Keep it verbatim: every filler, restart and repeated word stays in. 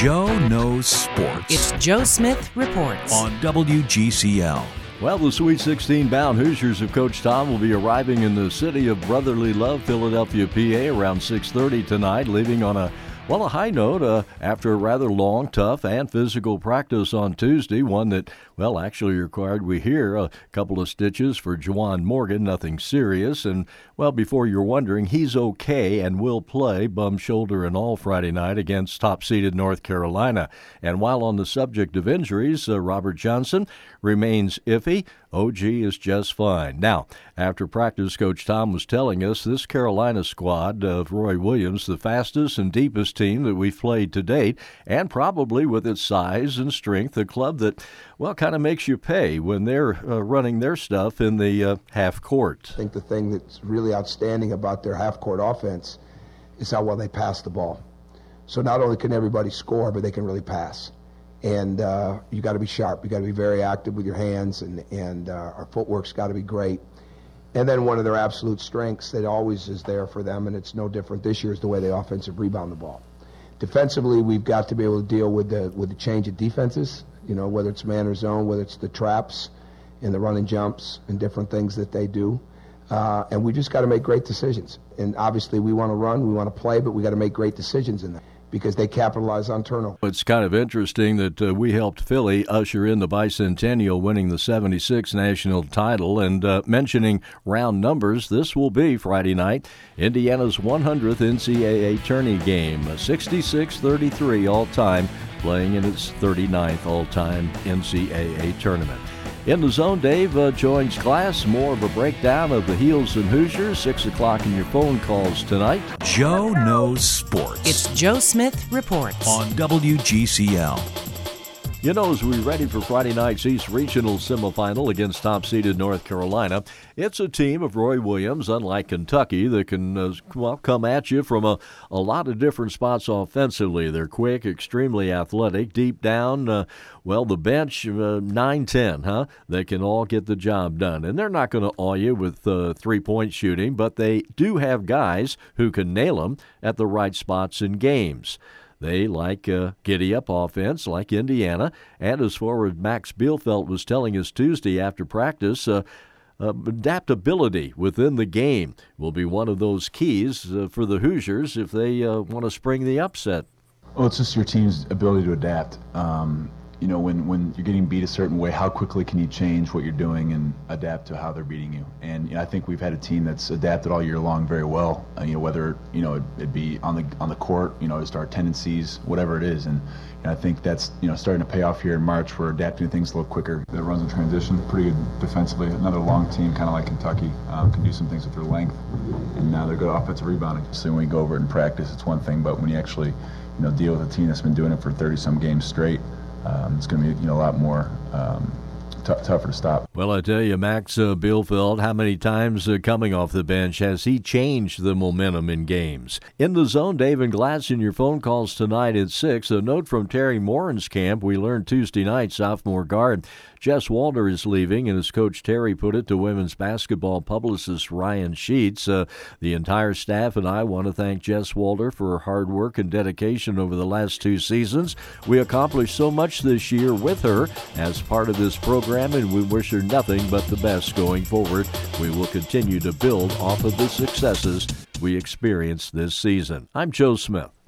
Joe Knows Sports. It's Joe Smith Reports on W G C L. Well, the Sweet sixteen-bound Hoosiers of Coach Tom will be arriving in the city of brotherly love, Philadelphia, P A, around six thirty tonight, leaving on a Well, a high note uh, after a rather long, tough, and physical practice on Tuesday, one that, well, actually required, we hear, a couple of stitches for Juwan Morgan, nothing serious. And, well, before you're wondering, he's okay and will play, bum, shoulder, and all Friday night against top-seeded North Carolina. And while on the subject of injuries, uh, Robert Johnson remains iffy. O G is just fine. Now, after practice, Coach Tom was telling us this Carolina squad of Roy Williams, the fastest and deepest team that we've played to date, and probably with its size and strength, a club that, well, kind of makes you pay when they're uh, running their stuff in the uh, half court. I think the thing that's really outstanding about their half-court offense is how well they pass the ball. So not only can everybody score, but they can really pass. And uh, you got to be sharp. You got to be very active with your hands, and and uh, our footwork's got to be great. And then one of their absolute strengths that always is there for them, and it's no different this year, is the way they offensive rebound the ball. Defensively, we've got to be able to deal with the with the change of defenses. You know, whether it's man or zone, whether it's the traps and the running jumps and different things that they do. Uh, and we just got to make great decisions. And obviously, we want to run, we want to play, but we got to make great decisions in that, because they capitalize on turnover. It's kind of interesting that uh, we helped Philly usher in the bicentennial, winning the seventy-six national title. And uh, mentioning round numbers, this will be Friday night, Indiana's one hundredth N C double A tourney game, sixty-six thirty-three all-time, playing in its thirty-ninth all-time N C double A tournament. In the zone, Dave uh, joins class. More of a breakdown of the Heels and Hoosiers. Six o'clock in your phone calls tonight. Joe Knows Sports. It's Joe Smith Reports on W G C L. You know, as we're ready for Friday night's East Regional semifinal against top-seeded North Carolina, it's a team of Roy Williams, unlike Kentucky, that can uh, well, come at you from a, a lot of different spots offensively. They're quick, extremely athletic, deep down, uh, well, the bench, uh, nine ten, huh? They can all get the job done. And they're not going to awe you with uh, three-point shooting, but they do have guys who can nail them at the right spots in games. They like uh, giddy-up offense, like Indiana. And as forward Max Bielfeldt was telling us Tuesday after practice, uh, uh, adaptability within the game will be one of those keys uh, for the Hoosiers if they uh, want to spring the upset. Well, it's just your team's ability to adapt. Um, you know, when, when you're getting beat a certain way, how quickly can you change what you're doing and adapt to how they're beating you? And you know, I think we've had a team that's adapted all year long very well. Uh, you know, whether you know it, it'd be on the on the court, you know, just our tendencies, whatever it is. And you know, I think that's you know starting to pay off here in March. We're adapting to things a little quicker. That runs in transition, pretty good defensively. Another long team, kind of like Kentucky, um, can do some things with their length, and now they're good offensive rebounding. So when we go over it in practice, it's one thing, but when you actually you know deal with a team that's been doing it for thirty some games straight, Um, it's going to be, you know, a lot more um, t- tougher to stop. Well, I tell you, Max uh, Bielfeldt, how many times uh, coming off the bench has he changed the momentum in games? In the zone, Dave and Glass in your phone calls tonight at six. A note from Terry Morin's camp. We learned Tuesday night, sophomore guard Jess Walter is leaving, and as Coach Terry put it to women's basketball publicist Ryan Sheets, uh, the entire staff and I want to thank Jess Walter for her hard work and dedication over the last two seasons. We accomplished so much this year with her as part of this program, and we wish her nothing but the best going forward. We will continue to build off of the successes we experienced this season. I'm Joe Smith.